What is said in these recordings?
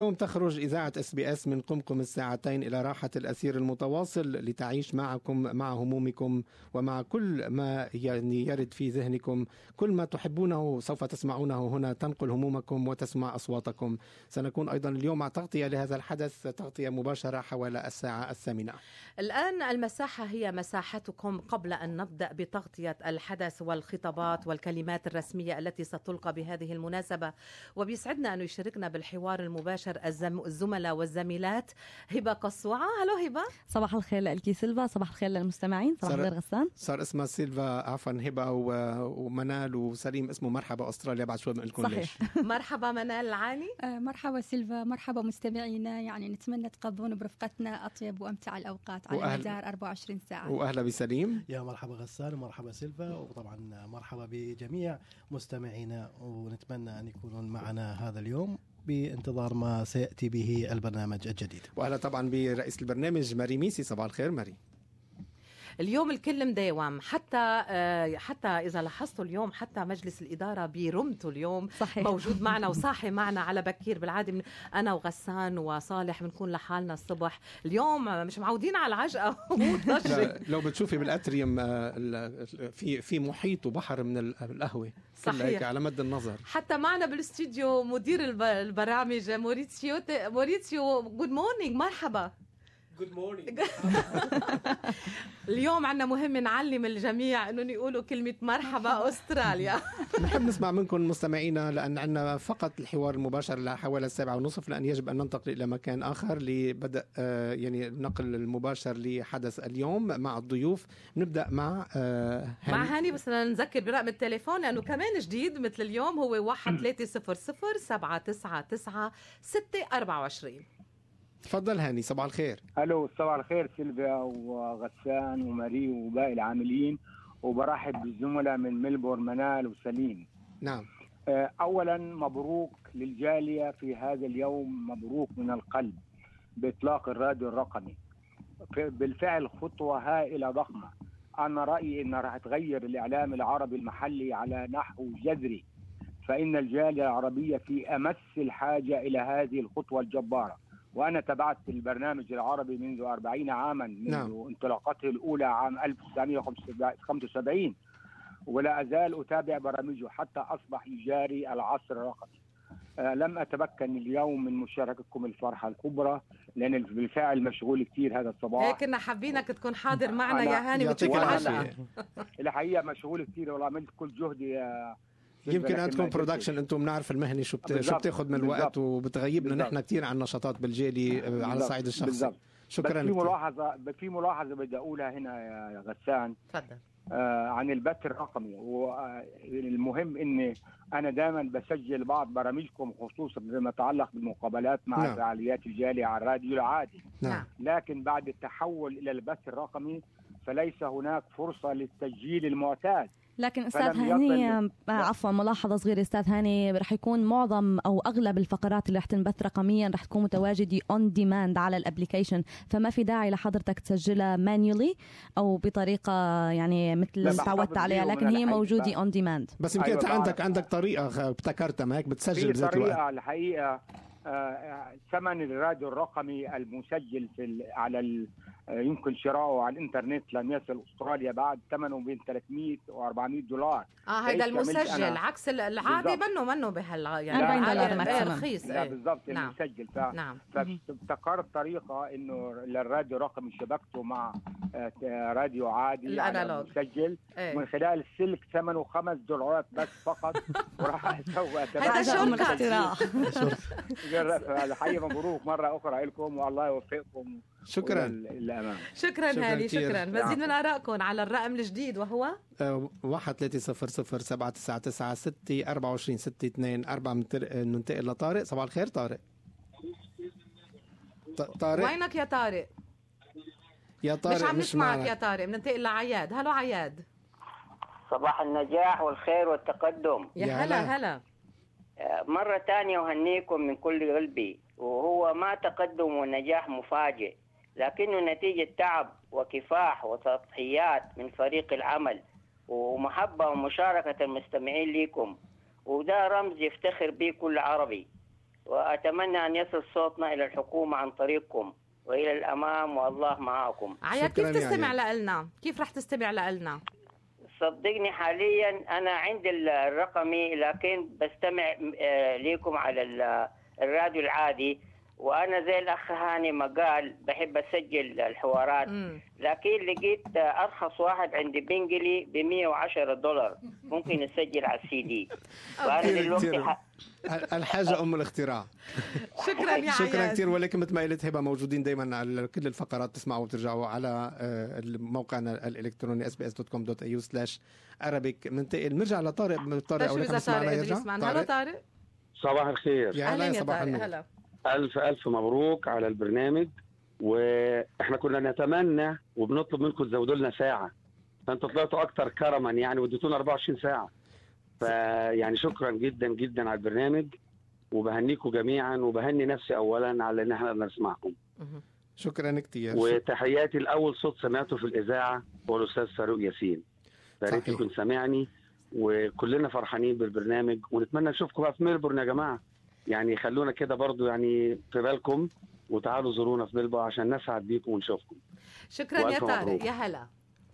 اليوم تخرج إذاعة SBS من قمقم الساعتين إلى راحة الأسير المتواصل لتعيش معكم مع همومكم ومع كل ما يرد في ذهنكم. كل ما تحبونه سوف تسمعونه هنا، تنقل همومكم وتسمع أصواتكم. سنكون أيضا اليوم مع تغطية لهذا الحدث، تغطية مباشرة حوالي الساعة 8. الآن المساحة هي مساحتكم قبل أن نبدأ بتغطية الحدث والخطابات والكلمات الرسمية التي ستلقى بهذه المناسبة. وبيسعدنا أن يشاركنا بالحوار المباشر الزملاء والزميلات هبة قصوعة. هلو هبة. صباح الخير لألكي سيلفا، صباح الخير للمستمعين. صباح الخير غسان. صار اسمها سيلفا عفوا هبة ومنال وسليم اسمه مرحبا أستراليا. بعد شوي بنقول لكم ليش. مرحبا منال العاني. مرحبا سيلفا، مرحبا مستمعينا. يعني نتمنى تقضون برفقتنا أطيب وأمتع الأوقات على مدار 24 ساعة. وأهلا بسليم. يا مرحبا غسان ومرحبا سيلفا، وطبعا مرحبا بجميع مستمعينا، ونتمنى أن يكونوا معنا هذا اليوم بانتظار ما سيأتي به البرنامج الجديد. وأهلا طبعا برئيس البرنامج ماري ميسي. صباح الخير ماري. اليوم الكل مداوم، حتى إذا لاحظتوا اليوم حتى مجلس الإدارة برمته اليوم صحيح. موجود معنا وصاحي معنا على بكير. بالعادة أنا وغسان وصالح بنكون لحالنا الصبح، اليوم مش معودين على العجقة. لو بتشوفي بالأتريم في محيط وبحر من القهوة صحيح على مد النظر. حتى معنا بالاستوديو مدير البرامج موريتسيو. جود مورنينج. مرحبا. Good morning. اليوم عنا مهم نعلم الجميع انه يقولوا كلمة مرحبا أستراليا. نحب نسمع منكم مستمعينا، لأن عنا فقط الحوار المباشر لحوالي 7:30، لأن يجب أن ننتقل إلى مكان آخر لبدء يعني النقل المباشر لحدث اليوم مع الضيوف. نبدأ مع هاني. بس نذكر برقم التليفون لأنه كمان جديد مثل اليوم، هو 1300-799-624. تفضل هاني. صباح الخير. الو صباح الخير سيلفيا وغسان وماري وباقي العاملين، وبرحب بالزملاء من ملبورن منال وسليم. نعم. اولا مبروك للجاليه في هذا اليوم، مبروك من القلب باطلاق الراديو الرقمي. بالفعل خطوه هائله ضخمه. انا رايي انها راح تغير الاعلام العربي المحلي على نحو جذري، فان الجاليه العربيه في امس الحاجه الى هذه الخطوه الجباره. وأنا تابعت البرنامج العربي منذ 40 عاما، منذ انطلاقته الأولى عام 1975، ولا أزال أتابع برامجه حتى أصبح يجاري العصر الرقمي. لم أتمكن اليوم من مشاركتكم الفرحة الكبرى، لأن بالفعل مشغول كتير هذا الصباح. هيك كنا حابينك تكون حاضر معنا يا هاني وتشوف الحلقة. الحقيقة مشغول كتير والله، عملت كل جهدي. يمكن عندكم برودكشن، انتم بنعرف المهني شو بتاخذ من الوقت وبتغيبنا نحن كثير عن نشاطات بالجالي على الصعيد الشخصي. بالزبط. شكرا. في ملاحظه بدي اقولها هنا يا غسان. تفضل. عن البث الرقمي. والمهم اني انا دائما بسجل بعض برامجكم، خصوصا فيما يتعلق بالمقابلات مع فعاليات الجاليه على الراديو العادي. نعم. لكن بعد التحول الى البث الرقمي فليس هناك فرصه للتسجيل المعتاد. لكن أستاذ هاني، عفوا ملاحظة صغيرة أستاذ هاني، رح يكون معظم أو أغلب الفقرات اللي رح تنبث رقميا رح تكون متواجدة on demand على الابليكيشن، فما في داعي لحضرتك تسجلها manually أو بطريقة يعني مثل تعودت عليها، لكن هي موجودة on demand. بس يمكن أيوة عندك طريقة ابتكرتها ما هيك بتسجل بذات الوقت. طريقة الحقيقة ثمن الراديو الرقمي المسجل على يمكن شراؤه على الانترنت لم يصل استراليا بعد ثمنه بين 300 و400 دولار. هذا المسجل عكس العادي منه يعني رخيص. لا بالضبط. نعم. المسجل. نعم. فابتكرت طريقة انه للراديو الرقمي شبكته مع راديو عادي على مسجل من خلال السلك، ثمنه $5 بس فقط. وراح اسوي هذا شورت اختراع. الحقيقة مبروك مرة أخرى لكم، والله يوفقكم. شكرا. شكرا هاني. شكرا. مزيد من آرائكم على الرقم الجديد وهو 1300-799-624-624. ننتقل لطارق. صباح الخير طارق. طارق وينك يا طارق؟ يا طارق مش عم نسمعك يا طارق. بننتقل لعياد. هلو عياد. صباح النجاح والخير والتقدم. يا هلا. مرة تانية أهنيكم من كل قلبي. وهو ما تقدم ونجاح مفاجئ، لكنه نتيجة تعب وكفاح وتضحيات من فريق العمل ومحبة ومشاركة المستمعين لكم، وده رمز يفتخر به كل عربي. وأتمنى أن يصل صوتنا إلى الحكومة عن طريقكم وإلى الأمام، والله معكم. عياد كيف تستمع لنا؟ كيف رح تستمع لنا؟ صدقني حاليا أنا عندي الرقمي، لكن بستمع لكم على الراديو العادي، وأنا زي الأخ هاني ما قال بحب أسجل الحوارات. لكن لقيت أرخص واحد عندي بنجلي $110 ممكن أسجل على CD. وأنا دلوقتي الحاجة أم الاختراع. شكرا يا شكرا كثير. ولكن مثل ما قلت هبة موجودين دايما على كل الفقرات، تسمعوا وترجعوا على موقعنا الإلكتروني sbs.com.au/arabic. نرجع لطارق. طارق إذا طارق يرجع. هلا طارق. صباح الخير. يا هلا، صباح النور. ألف مبروك على البرنامج. وإحنا كنا نتمنى وبنطلب منكم تزودوا لنا ساعة، فأنتوا طلعتوا أكتر كرما يعني واديتونا 24 ساعة. فيعني شكرا جدا جدا على البرنامج، وبهنيكم جميعا وبهني نفسي أولا على إن احنا نسمعكم. شكرا كتير. وتحياتي الأول صوت سمعته في الإذاعة هو الأستاذ فاروق ياسين، فريت يكون سامعني، وكلنا فرحانين بالبرنامج ونتمنى نشوفكم بقى في ميلبورن يا جماعة. يعني خلونا كده برضو يعني في بالكم، وتعالوا زورونا في ميلبورن عشان نسعد بيكم ونشوفكم. شكرا يا طارق. يا هلا.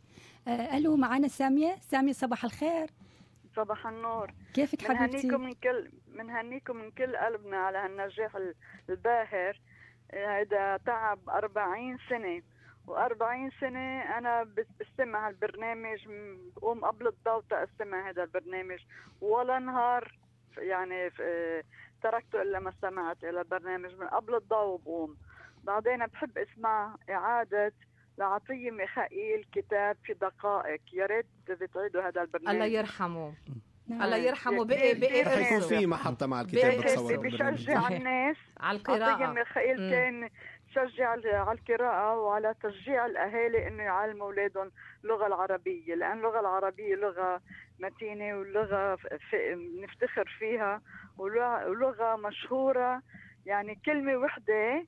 ألو، معنا سامية. صباح الخير. صباح النور. كيفك حبيبتي؟ منهنيكم من كل قلبنا على هالنجاح الباهر. هذا تعب 40 سنة، و40 سنة أنا بستمع هالبرنامج، بقوم قبل الضوء أستمع هذا البرنامج، ولا نهار يعني تركته إلا ما استمعت إلى البرنامج. من قبل الضوء بقوم. بعدين بحب اسمع إعادة لعطية ميخائيل كتاب في دقائق. يا ريت بتعيدوا هذا البرنامج. الله يرحمه. الله يرحمه. بقي رح يكون في محطة مع الكتاب بتصور. بشجع الناس على القراءة. عطية ميخائيل كان شجع على القراءة وعلى تشجيع الأهالي إنه يعلموا أولادهم اللغة العربية، لأن اللغة العربية لغة متينة ولغة نفتخر فيها ولغة مشهورة. يعني كلمة وحدة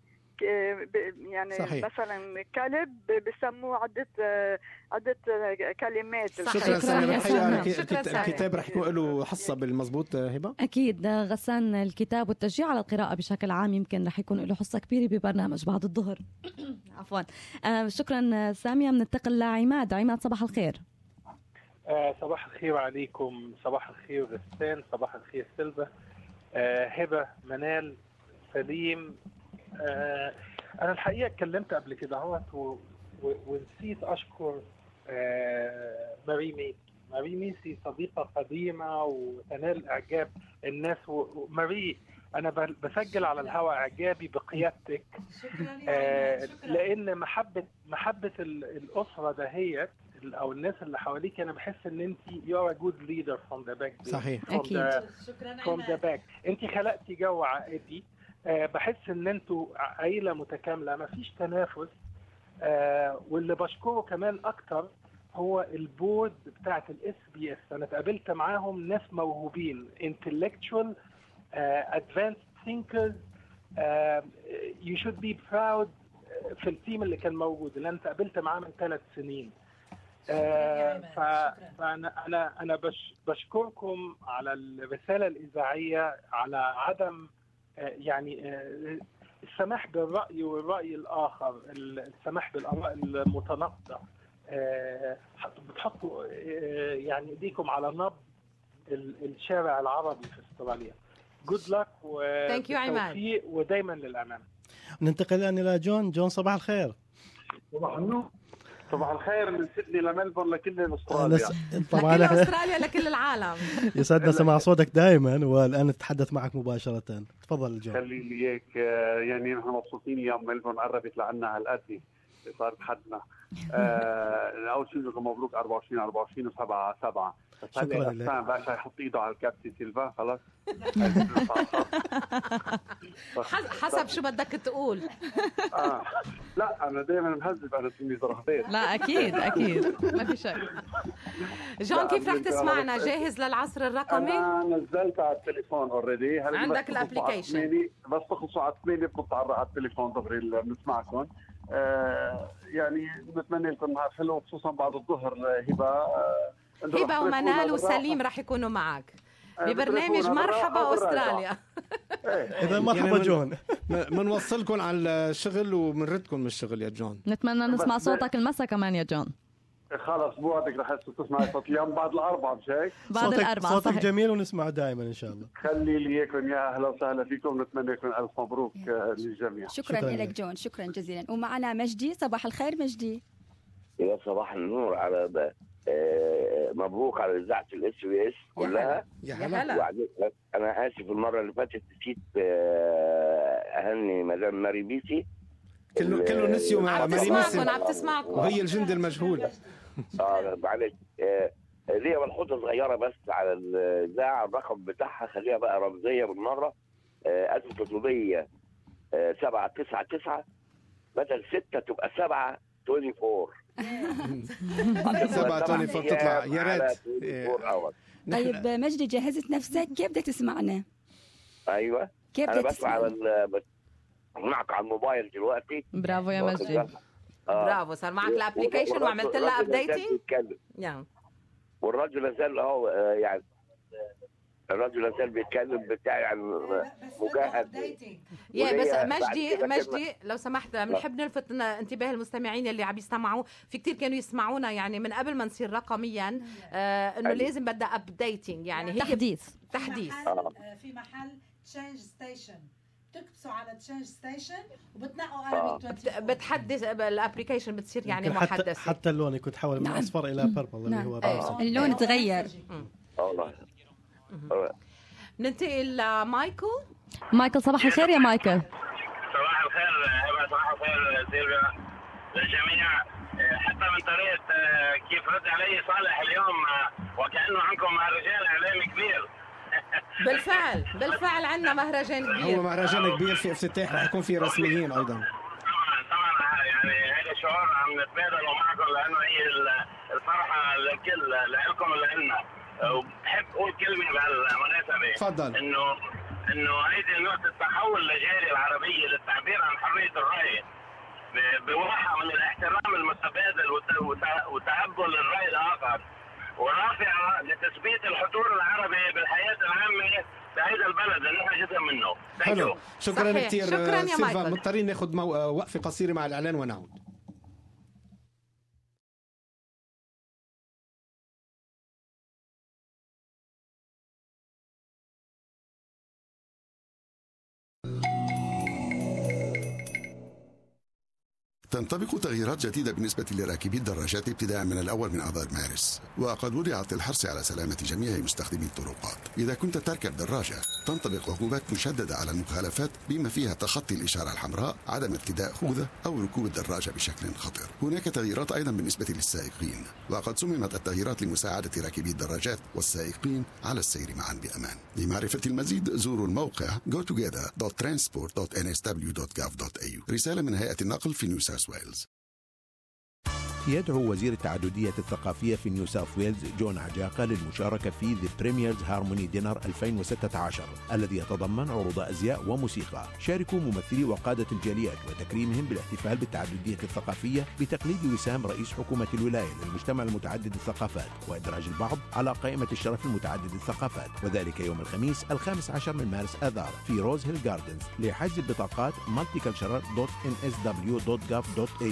يعني صحيح. مثلا كلب بسموه عدة كلمات. شكرا سامي. الكتاب رح يكون له حصة بالمزبوط هبة؟ أكيد غسان. الكتاب والتشجيع على القراءة بشكل عام يمكن رح يكون له حصة كبيرة ببرنامج بعد الظهر. عفوا. شكرا سامية. بننتقل لعماد. عماد صباح الخير. صباح الخير عليكم. صباح الخير غسان. صباح الخير سيلفا. هبة، منال، سليم. أنا الحقيقة اتكلمت قبل كده ونسيت أشكر ماري ميسي صديقة قديمة وتنال إعجاب الناس. وماري أنا بسجل على الهواء إعجابي بقيادتك، لأن محبة الأسرة دهيت أو الناس اللي حواليك. أنا بحس إن أنت you are a good leader from the back. صحيح. from the back. أنت خلقتي جو عائلي. بحس ان انتوا عائله متكامله، ما فيش تنافس. واللي بشكره كمان اكتر هو البورد بتاعه الSBS. انا اتقابلت معاهم ناس موهوبين، intellectual, advanced thinkers. you should be proud في التيم اللي كان موجود اللي انا اتقابلت معاه من 3 سنين. فانا بشكركم على الرساله الاذاعيه، على عدم يعني السماح بالرأي والرأي الآخر، السماح بالآراء المتناقضة. بتحطوا يعني ايديكم على نبض الشارع العربي في استراليا. Good luck وتوفيق ودايما للأمام. ننتقل الآن إلى جون. صباح الخير. صباح النور. صباح الخير من سيدني لملبورن لكل استراليا. طبعا لكل استراليا لكل العالم. يسعدنا سماع صوتك دائما، والان نتحدث معك مباشره. تفضل جون. خلي لي اياك. يعني نحن مبسوطين يوم ملبورن قربت لعنا هالقد صار حدنا. اول شيء لكم مبروك 24 و7/7. بس هلا الساعه باشا يحط ايده على الكابتن سيلفا خلاص. حسب شو بدك تقول. لا انا دائما مهذب انا سمي زرهبيت. لا اكيد ما في شك. جون كيف رح تسمعنا؟ جاهز للعصر الرقمي؟ انا نزلت على التليفون اوريدي. عندك الابلكيشن بس تخلصوا على 8 بنط على التليفون دغري بنسمعكم. يعني بتمنى لكم نهار حلو خصوصا بعد الظهر. هبة ومنال وسليم رح يكونوا معك. ببرنامج مرحبا أستراليا. إذا مرحبا جون. منوصلكم على الشغل ومنردكم من الشغل يا جون. نتمنى نسمع صوتك المساء كمان يا جون. خلص بوعدك رح تسمع صوت اليوم بعد الأربعة مش هيك؟ بعد الأربعة صوتك جميل ونسمعه دائما إن شاء الله. خلي لي إياكم يا أهلا وسهلا فيكم، نتمنى لكم ألف مبروك للجميع. شكرا لك جون، شكرا جزيلا. ومعنا مجدي. صباح الخير مجدي. يا صباح النور على مبروك على إذاعة الSBS كلها. يا هلا. أنا آسف المرة اللي فاتت نسيت أهني مدام ماري بيسي. كله نسيوا ماري بيسي. عم تسمعكم وهي الجند المجهول. معلش ليا ملحوظة صغيرة بس على الإذاعة، الرقم بتاعها خليها بقى رمزية بالمرة. 1399 بدل 6 تبقى 724. 724 تطلع يا ريت. طيب مجدي جهزت نفسك؟ كيف بدك تسمعنا؟ ايوه كيف انا بدك بسمع معك على الموبايل دلوقتي. برافو يا مجدي. برافو، صار معك الابلكيشن وعملت لها ابديتنج. والرجل لازال اهو يعني الرجل لازال بيتكلم بتاعي عن مجاهد. بس مجدي لو سمحت بنحب نلفت انتباه المستمعين اللي عم يستمعوا، في كتير كانوا يسمعونا يعني من قبل ما نصير رقميا انه لازم بدها ابديتنج، يعني هي تحديث. في محل تشينج ستيشن تكبسوا على تشينج ستيشن وبتنقوا عربي بتحدث الابلكيشن، بتصير يعني محدثه. حتى اللون يكون تحول من اصفر الى بيربل اللي هو اللون تغير. والله ننتقل لمايكل. مايكل صباح الخير يا مايكل. صباح الخير هبه، صباح الخير سيلفيا للجميع. حتى من طريقه كيف رد علي صالح اليوم وكانه عندكم مهرجان اعلامي كبير. بالفعل عندنا مهرجان كبير. هو مهرجان كبير في افتتاح، رح يكون فيه رسميين ايضا. طبعا يعني هذا الشعور عم نتبادله معكم لانه هي الفرحه للكل، لكم ولنا. وبحب اقول كلمه بهالمناسبه. تفضل. انه هيدي نقطه التحول للجاليه العربيه للتعبير عن حريه الراي بواحه من الاحترام المتبادل وتقبل الراي الاخر، ورافعه لتثبيت الحضور العربي بالحياه العامه بهذا البلد اللي نحن جزء منه. حلو، شكرا كثير. شكرا يا مايكل. مضطرين ناخذ وقفه قصيره مع الاعلان ونعود. تنطبق تغييرات جديدة بالنسبة لراكبي الدراجات ابتداء من الأول من آذار مارس، وقد وضعت للحرص على سلامة جميع مستخدمي الطرقات. إذا كنت تركب دراجة تنطبق عقوبات مشددة على المخالفات بما فيها تخطي الإشارة الحمراء، عدم ارتداء خوذة أو ركوب الدراجة بشكل خطر. هناك تغييرات أيضا بالنسبة للسائقين، وقد صممت التغييرات لمساعدة راكبي الدراجات والسائقين على السير معا بأمان. لمعرفة المزيد زوروا الموقع gotogether.transport.nsw.gov.au. رسالة من هيئة النقل في نيو ساوث ويلز. يدعو وزير التعددية الثقافية في نيو ساوث ويلز جون عجاقة للمشاركة في The Premier's Harmony Dinner 2016 الذي يتضمن عروض أزياء وموسيقى. شاركوا ممثلي وقادة الجاليات وتكريمهم بالاحتفال بالتعددية الثقافية بتقليد وسام رئيس حكومة الولاية للمجتمع المتعدد الثقافات وإدراج البعض على قائمة الشرف المتعدد الثقافات، وذلك يوم الخميس 15 من مارس آذار في روز هيل جاردنز. لحجز البطاقات multicultural.nsw.gov.au.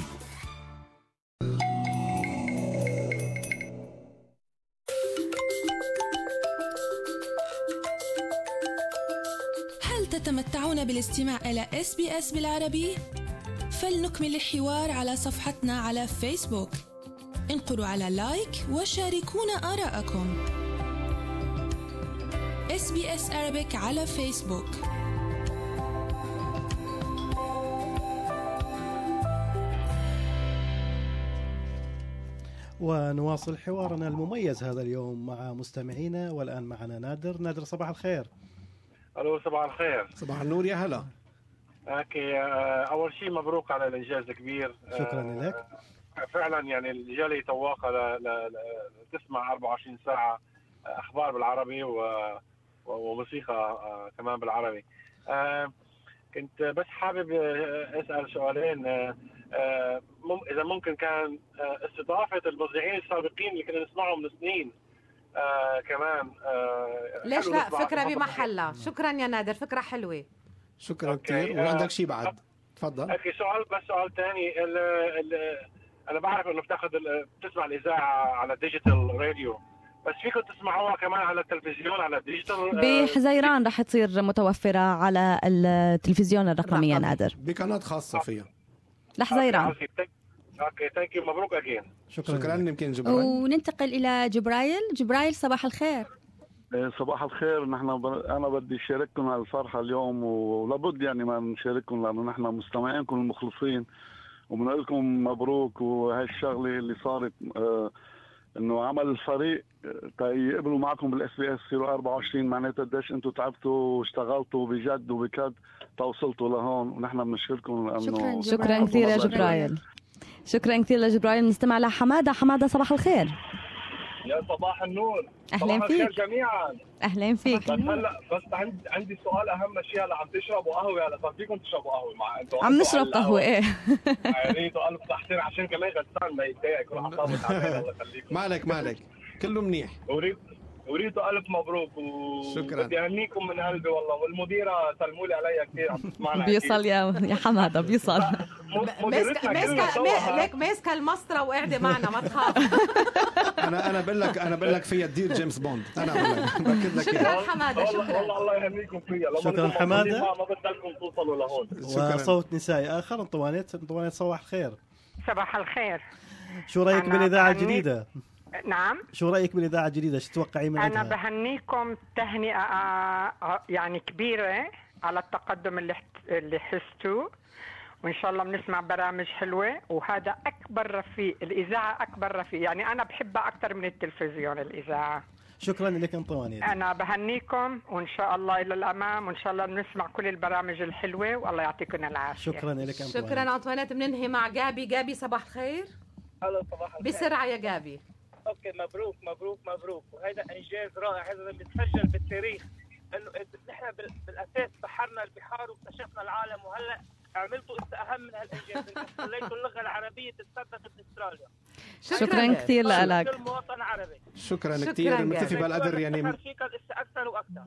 هل تتمتعون بالاستماع إلى SBS بالعربي؟ فلنكمل الحوار على صفحتنا على فيسبوك. انقروا على لايك وشاركونا آراءكم. SBS Arabic على فيسبوك. ونواصل حوارنا المميز هذا اليوم مع مستمعينا، والآن معنا نادر. صباح الخير. الو صباح الخير. صباح النور يا هلا. اوكي، اول شيء مبروك على الانجاز الكبير. شكرا لك. فعلا يعني الجالية تواقع تسمع 24 ساعة اخبار بالعربي وموسيقى كمان بالعربي. كنت بس حابب اسال سؤالين، اذا ممكن كان استضافه المذيعين السابقين اللي كنا نسمعهم من سنين كمان ليش لا، فكرة بمحلها. شكرا يا نادر، فكرة حلوة. شكرا كثير. وعندك شيء بعد؟ تفضل. أخي سؤال ثاني. أنا بعرف إنه بتسمع الإذاعة على ديجيتال راديو، بس فيكم تسمعوها كمان على التلفزيون على الديجيتال. بحزيران رح تصير متوفرة على التلفزيون الرقمي يا نادر، بقناة خاصة فيها لحزيران. اوكي ثانك يو، مبروك اجين. شكرا. يمكن جبرائيل. وننتقل الى جبرائيل. صباح الخير. صباح الخير. انا بدي اشارككم على الفرحه اليوم، ولابد يعني ما نشارككم لانه نحن مستمعينكم المخلصين، وبنقول لكم مبروك. وهي الشغله اللي صارت انه عمل الفريق يقبلوا معكم بالاس بي اس 024 معناتها قديش انتم تعبتوا واشتغلتوا بجد وبكد توصلتوا لهون، ونحن بنشكركم لانه شكرا كثير يا جبرائيل. شكرا كثير لجبرائيل. نستمع لحمادة. صباح الخير. يا صباح النور. أهلين صباح فيك الخير جميعا. أهلين فيك. بس هلا عندي سؤال أهم شيء. هلا عم تشربوا قهوة؟ هلا صار فيكم تشربوا قهوة مع أنتم؟ عم نشرب قهوة. إيه ريتوا ألف تحسين عشان كمان غسان ما يتضايق يكون عصابة تعبان. الله يخليكم. مالك كله منيح. وريتوا ألف مبروك. شكرا. بدي أهنيكم من قلبي والله. والمديرة سلموا لي عليها كثير عم تسمعنا. بيصل يا حمادة بيصل. ماسكة المسطرة وقاعدة معنا، ما تخاف. انا بقول لك فيها تدير جيمس بوند. انا باكد لك. شكرا حمادة. شكرا والله الله يهنيكم فيها. شكرا حمادة. ما بدكم توصلوا لهون. وصوت نسائي آخر. طوانيت صباح الخير. صباح الخير. شو رأيك بالإذاعة الجديدة؟ نعم. شو رأيك بالإذاعة الجديدة؟ شو تتوقعي من عندها؟ أنا بهنيكم تهنئة يعني كبيرة على التقدم اللي حستوه، وإن شاء الله بنسمع برامج حلوة. وهذا أكبر رفيق، الإذاعة أكبر رفيق، يعني أنا بحبها أكتر من التلفزيون الإذاعة. شكرا لك أنطوانيت. أنا بهنيكم وإن شاء الله إلى الأمام، وإن شاء الله بنسمع كل البرامج الحلوة، والله يعطيكم العافية. شكرا لك أنطوانيت. شكرا أنطوانيت. بننهي مع جابي. صباح الخير. هلا صباح الخير. بسرعة يا جابي. اوكي مبروك. وهذا انجاز رائع، هذا بيتسجل بالتاريخ انه نحن بالاساس بحرنا البحار واكتشفنا العالم، وهلا عملتوا اهم من هالانجاز انكم خليتوا اللغه العربيه تتصدق باستراليا. شكرا كثير لك. كل مواطن عربي. شكرا كثير. متفق بالقدر يعني. اكثر واكثر.